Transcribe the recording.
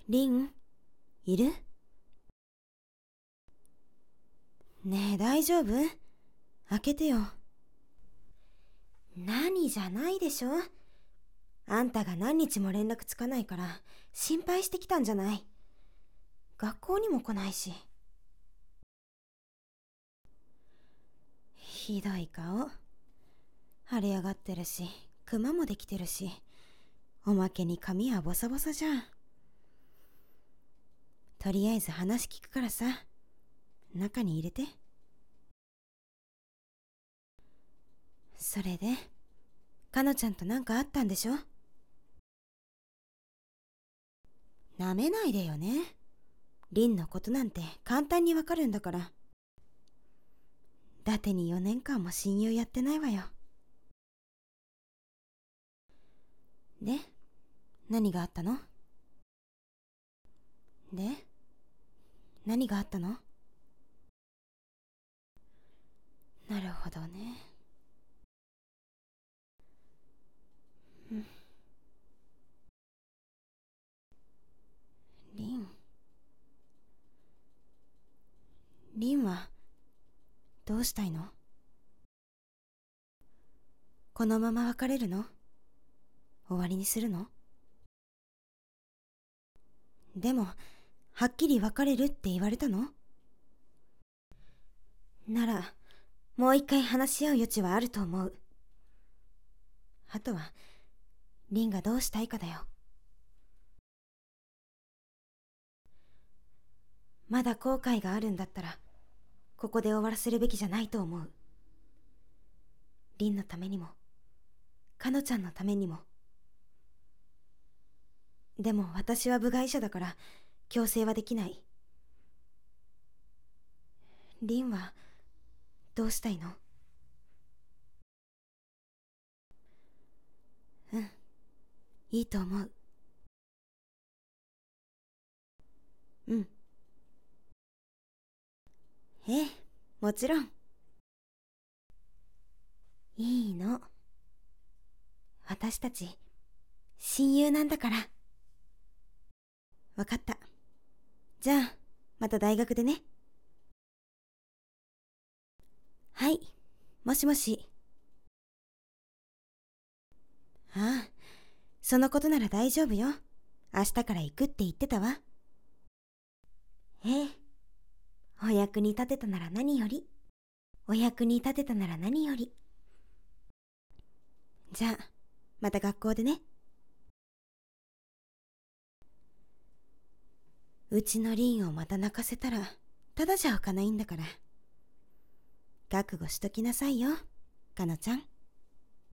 リン、いる？ねえ、大丈夫？開けてよ。何じゃないでしょ。あんたが何日も連絡つかないから心配してきたんじゃない。学校にも来ないし。ひどい顔。腫れ上がってるし、クマもできてるし、おまけに髪はボサボサじゃん。とりあえず話聞くからさ、中に入れて。それで、かのちゃんとなんかあったんでしょ？なめないでよね。リンのことなんて簡単にわかるんだから。だてに4年間も親友やってないわよ。で、何があったの？で、何があったの？なるほどね。うん。リン。リンはどうしたいの？このまま別れるの？終わりにするの？でも、はっきり別れるって言われたの？なら、もう一回話し合う余地はあると思う。あとは、リンがどうしたいかだよ。まだ後悔があるんだったら、ここで終わらせるべきじゃないと思う。リンのためにも、かのちゃんのためにも。でも私は部外者だから強制はできない。リンはどうしたいの？うん、いいと思う。うん。ええ、もちろん。いいの。私たち親友なんだから。わかった。じゃあまた大学でね。はい、もしもし。ああ、そのことなら大丈夫よ。明日から行くって言ってたわ。ええ、お役に立てたなら何より。お役に立てたなら何より。じゃあまた学校でね。うちのリンをまた泣かせたらただじゃ開かないんだから。覚悟しときなさいよ、かのちゃん。